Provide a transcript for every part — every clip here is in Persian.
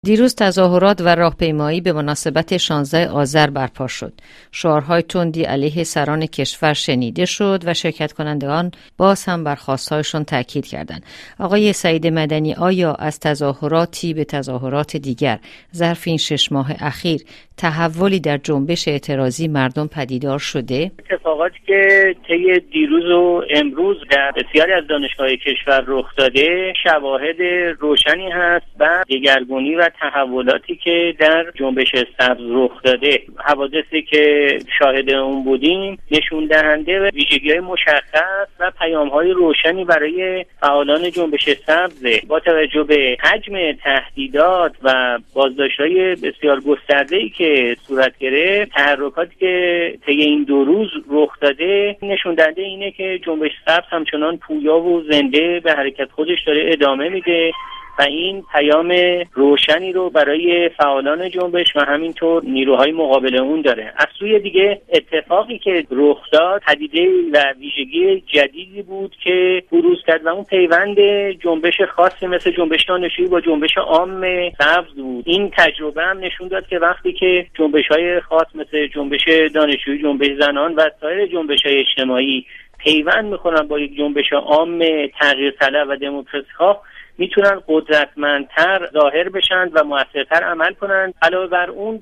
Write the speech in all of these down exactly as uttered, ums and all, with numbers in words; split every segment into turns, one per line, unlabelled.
دیروز تظاهرات و راهپیمایی به مناسبت شانزده آذر برپا شد. شعارهای تندی علیه سران کشور شنیده شد و شرکت کنندگان باز هم بر خواستهایشان تاکید کردند. آقای سعید مدنی، آیا از تظاهراتی به تظاهرات دیگر ظرف این شش ماه اخیر تحولی در جنبش اعتراضی مردم پدیدار شده؟
اتفاقاتی که طی دیروز و امروز در بسیاری از دانشگاه‌های کشور رخ داده شواهد روشنی هست و دگرگونی و تحولاتی که در جنبش سبز رخ داده. حوادثی که شاهد اون بودیم نشون دهنده ویژگی‌های مشخص و پیام‌های روشنی برای فعالان جنبش سبز. با توجه به حجم تهدیدات و بازداشت‌های بسیار گسترده‌ای که صورت گرفت، تحرکاتی که طی این دو روز رخ داده نشون دهنده اینه که جنبش سبز همچنان پویا و زنده به حرکت خودش داره ادامه میده و این پیام روشنی رو برای فعالان جنبش و همینطور نیروهای مقابل اون داره. از سوی دیگه اتفاقی که رخ داد پدیده و ویژگی جدیدی بود که بروز کرد و اون پیوند جنبش خاصی مثل جنبش دانشجویی با جنبش عام سبز بود. این تجربه هم نشون داد که وقتی که جنبش‌های خاص مثل جنبش دانشجویی، جنبش زنان و سایر جنبش‌های اجتماعی پیوند می‌کنن با یک جنبش عام تغییر طلب و دموکراسی‌خواه، میتونن قدرتمندتر ظاهر بشن و موثرتر عمل کنن. علاوه بر اون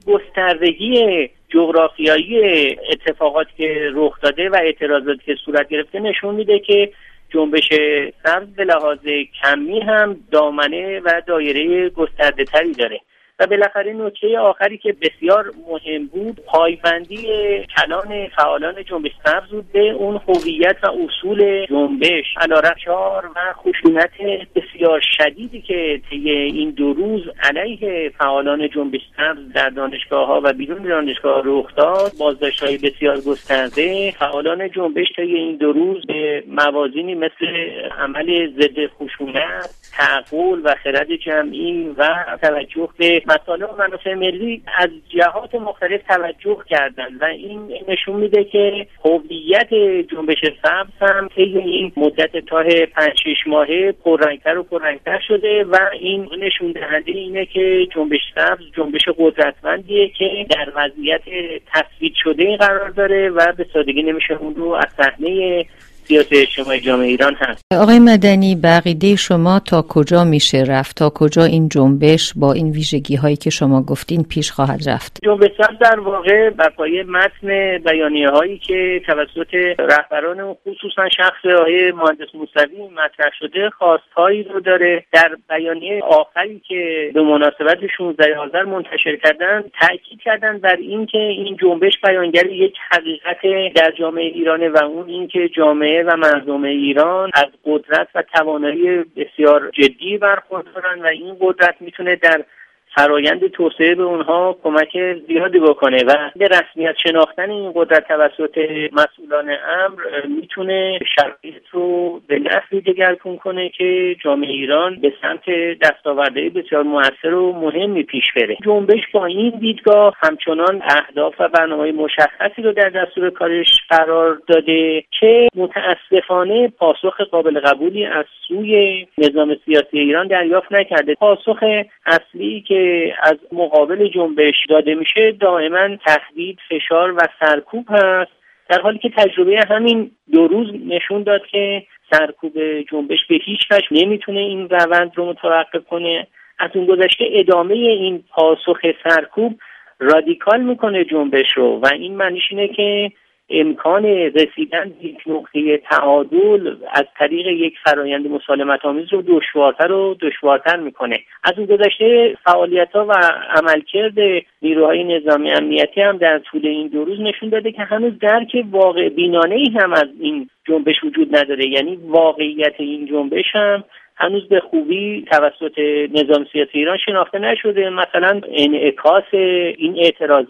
گستردگی جغرافیایی اتفاقاتی که رخ داده و اعتراضاتی که صورت گرفته نشون میده که جنبش سبز به لحاظ کمی هم دامنه و دایره گسترده تری داره. و بالاخره نکته آخری که بسیار مهم بود پایبندی کلان فعالان جنبش سبز بود به اون هویت و اصول جنبش، علیرغم و خشونت بسیار شدیدی که طی این دو روز علیه فعالان جنبش سبز در دانشگاه‌ها و بیرون دانشگاه رخ داد. بازداشت‌های بسیار گسترده فعالان جنبش طی این دو روز به موازینی مثل عمل ضد خشونت، تعقل و خرد جمعی و توجه به مسائل و منافع ملی از جهات مختلف توجه کردند و این نشون میده که هویت جنبش سبز هم طی این مدت تا پنج شش ماهه پررنگتر و پررنگتر شده و این نشون دهنده اینه که جنبش سبز جنبش قدرتمندیه که در وضعیت تثبیت شده قرار داره و به سادگی نمیشه اون رو از صحنه سیاست اجتماعی جامعه ایران هست.
آقای مدنی، بقیده شما تا کجا میشه رفت؟ تا کجا این جنبش با این ویژگی هایی که شما گفتین پیش خواهد رفت؟
جنبش سبز در واقع بر پایه متن بیانیه هایی که توسط رهبران خصوصا شخص آقای مهندس موسوی مطرح شده خواستهایی رو داره. در بیانیه آخری که به مناسبت شانزده آذر منتشر کردن تاکید کردن بر این که این جنبش بیانگر یک حقیقت در جامعه ایرانه و اون این که جامعه و مردم ایران از قدرت و توانایی بسیار جدی برخوردارن و این قدرت میتونه در فرایند توسعه به اونها کمک زیادی بکنه و به رسمیت شناختن این قدرت توسط مسئولان امر میتونه شرایط رو به نحوی دگرگون کنه که جامعه ایران به سمت دستاوردهای بسیار مؤثر و مهمی پیش بره. جنبش با این دیدگاه همچنان اهداف و برنامه‌های مشخصی رو در دستور کارش قرار داده که متاسفانه پاسخ قابل قبولی از سوی نظام سیاسی ایران دریافت نکرده. پاسخ اصلی که از مقابل جنبش داده میشه دائما تهدید، فشار و سرکوب هست، در حالی که تجربه همین دو روز نشون داد که سرکوب جنبش به هیچ وجه نمیتونه این روند رو متوقف کنه. از اون گذشته ادامه این پاسخ سرکوب رادیکال میکنه جنبش رو و این معنیش اینه که امکان رسیدن به یک نقطه تعادل از طریق یک فرایند مسالمت آمیز رو دشوارتر و دشوارتر میکنه. از اون گذشته فعالیت‌ها و عملکرد نیروهای نظامی امنیتی هم در طول این دو روز نشون داده که هنوز درک واقع بینانه‌ای هم از این جنبش وجود نداره. یعنی واقعیت این جنبش هم هنوز به خوبی توسط نظام سیاسی ایران شناخته نشده. مثلا انعکاس این اعتراضات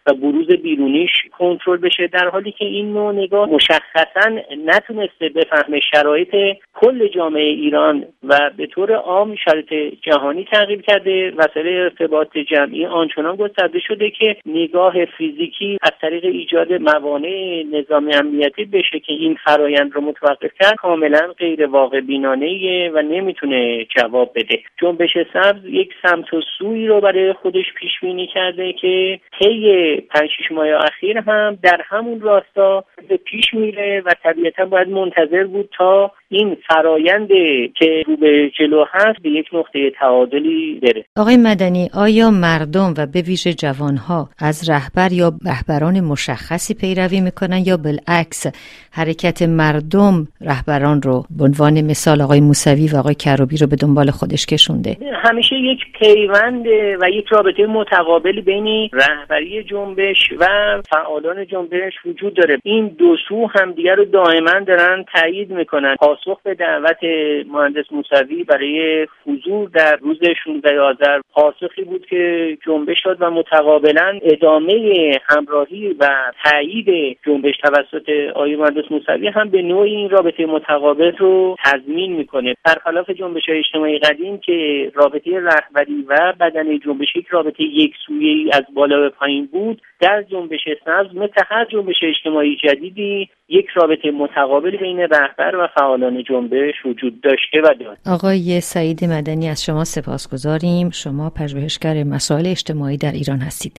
و بروز بیرونیش کنترل بشه، در حالی که این نوع نگاه مشخصاً نتونسته بفهمه شرایط کل جامعه ایران و به طور عام شرایط جهانی تغییر کرده. وسایل ارتباط جمعی آنچنان گسترده شده که نگاه فیزیکی از طریق ایجاد موانع نظام امنیتی بشه که این فرایند رو متوقف کرد کاملا غیر واقع بینانه‌ایه و نمیتونه جواب بده. جنبش سبز یک سمت و سوی رو برای خودش پیش بینی کرده که طی پنج شش ماه اخیر هم در همون راستا به پیش میره و طبیعتا باید منتظر بود تا این فرایند که رو به جلو هست به یک نقطه تعادلی بره.
آقای مدنی، آیا مردم و به ویژه جوانها از رهبر یا رهبران مشخصی پیروی میکنن یا بالعکس حرکت مردم رهبران رو به عنوان مثال آقای موسوی و آقای کروبی رو به دنبال خودش کشونده؟
همیشه یک پیوند و یک رابطه متقابلی بین رهبری جنبش و فعالان جنبش وجود داره. این دو سو همدیگر رو دائما دارن تایید میکنن. پاسخ به دعوت مهندس موسوی برای حضور در روز شانزده آذر پاسخی بود که جنبش داد و متقابلا ادامه همراهی و تایید جنبش توسط آقای مهندس موسوی هم به نوعی این رابطه متقابل رو تضمین میکنه. برخلاف جنبش‌های اجتماعی قدیم که رابطه رهبری و بدنه جنبش یک رابطه یکسویه‌ای از بالا به پایین بود، در جنبش سبز مثل هر جنبش اجتماعی جدیدی یک رابطه متقابل بین رهبر و فعالان جنبش وجود داشته و دارد.
آقای سعید مدنی، از شما سپاسگزاریم. شما پژوهشگر مسائل اجتماعی در ایران هستید.